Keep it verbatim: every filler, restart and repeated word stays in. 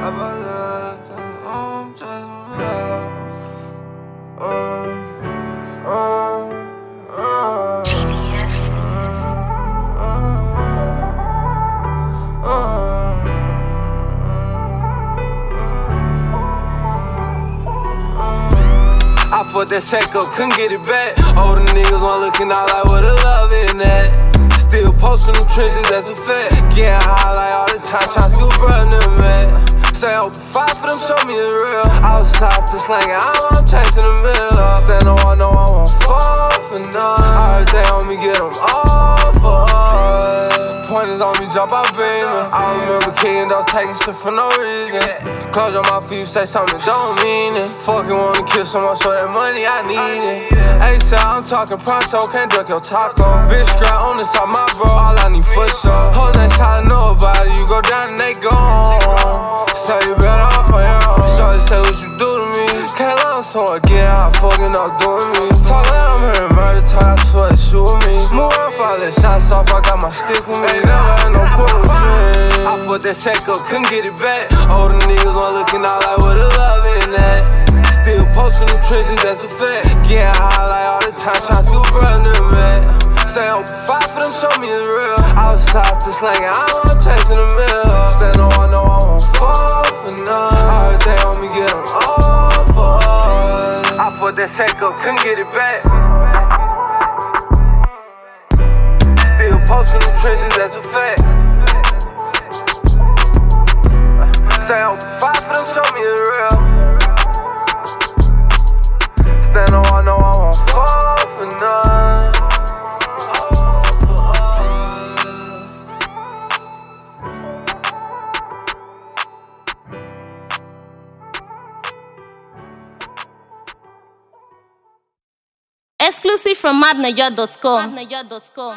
I fucked that sack up, couldn't get it back. Older niggas weren't looking out like where the love in that. Still posting them trenches, that's a fact. Getting high like all the time, tryna see what brother man. Say open five for them, show me the real. Outside to slangin', I'm, I'm chasing the middle. Stand on, I know I won't fall for none. I heard they on me, get them all for us. Pointers on me, jump out beamin'. I remember kicking those, taking shit for no reason. Close your mouth for you say something that don't mean it. Fucking wanna kill someone, so that money I need it. Hey, say I'm talking pronto, can't duck your taco. Bitch scrap on the side, my bro, all I need for sure. Hoes ain't trying to know about it, you go down and they gone. So you better off on your own. Shorty say what you do to me. Can't let them so again, how fucking up doing me. Talk like I'm hearing murder talk, I swear it shoot me. Move on, fall that shots off, I got my stick with me. Ain't never had no pull dream. I fucked that sack up, couldn't get it back. Older niggas weren't looking out like where the love in that. Still posting them trenches, that's a fact. Getting high like all the time, tryna see what brother man. Say open five for them, show me the real. Outside to slangin', I'm, I'm chasing the middle. Stand on, I know I won't fall for none. I heard they on me, get them all for us. I fucked that sack up, couldn't get it back. Still posting them trenches, that's a fact. Say open five for them, show me the real. Stand on, I know I won't fall for none. Exclusive from madnaja dot com.